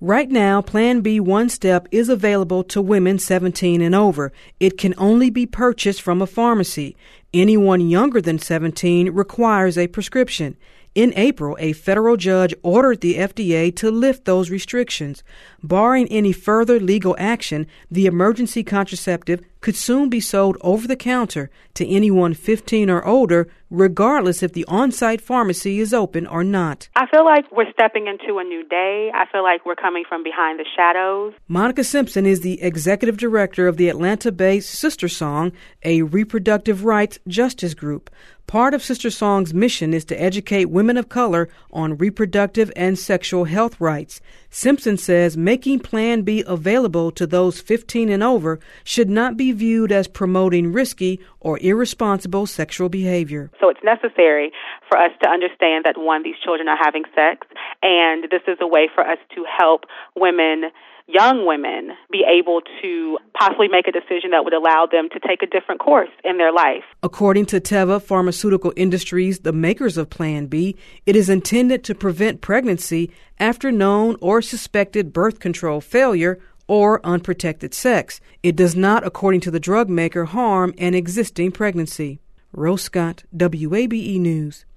Right now, Plan B One Step is available to women 17 and over. It can only be purchased from a pharmacy. Anyone younger than 17 requires a prescription. In April, a federal judge ordered the FDA to lift those restrictions. Barring any further legal action, the emergency contraceptive could soon be sold over the counter to anyone 15 or older, regardless if the on-site pharmacy is open or not. I feel like we're stepping into a new day. I feel like we're coming from behind the shadows. Monica Simpson is the executive director of the Atlanta-based Sister Song, a reproductive rights justice group. Part of Sister Song's mission is to educate women of color on reproductive and sexual health rights. Simpson says making Plan B available to those 15 and over should not be viewed as promoting risky or irresponsible sexual behavior. So it's necessary for us to understand that, one, these children are having sex, and this is a way for us to help women, young women, be able to possibly make a decision that would allow them to take a different course in their life. According to Teva Pharmaceutical Industries, the makers of Plan B, it is intended to prevent pregnancy after known or suspected birth control failure or unprotected sex. It does not, according to the drug maker, harm an existing pregnancy. Rose Scott, WABE News.